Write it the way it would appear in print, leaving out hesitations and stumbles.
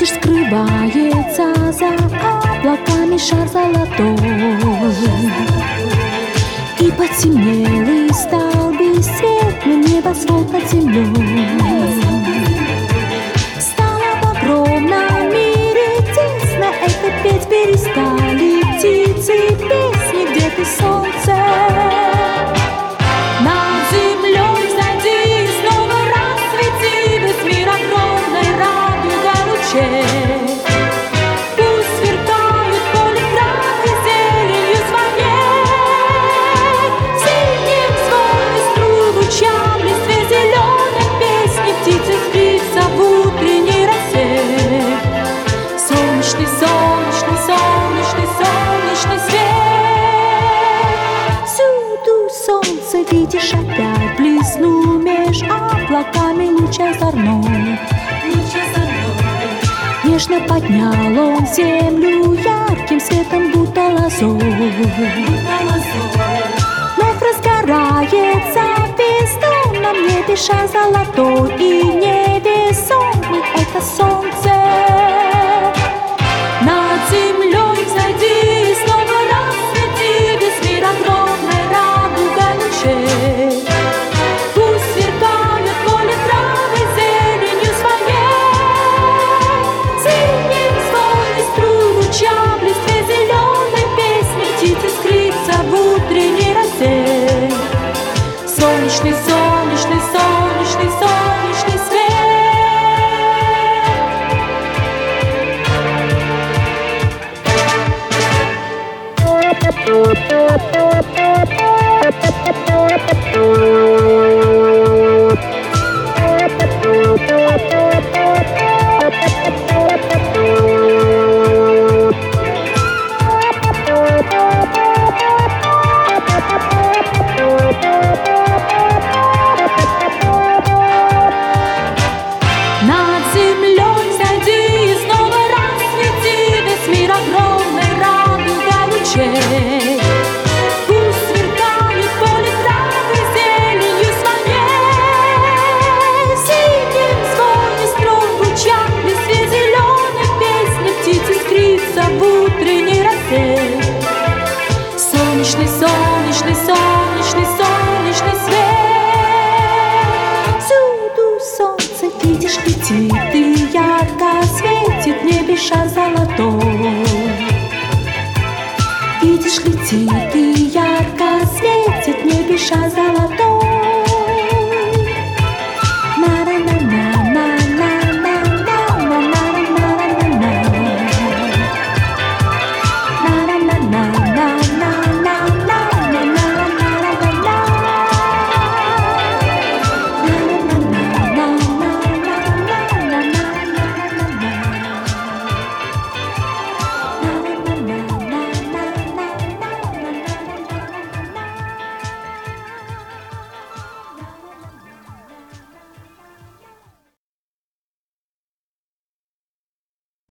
Лишь скрывается за облаками шар золотой, и потемнел и стал бесцветным небосвод над землей. Стало в огромном мире тесно, это петь перестали птицы песни, где ты, солнце? Над землей взойди и снова расцвети, весь мир огромной радуга лучей. Пусть сверкают поле травы зеленью своей, синим звоне струй лучам, листве зеленой песни, птицы спится в утренней росе. Солнечный, солнечный, солнечный, солнечный свет. Всюду солнце видишь опять, блесну меж облаками луч озорной. Нежно поднял он землю ярким светом, будто лозой. Вновь разгорается в бездонном небе шар золотой, и невесомый это солнце.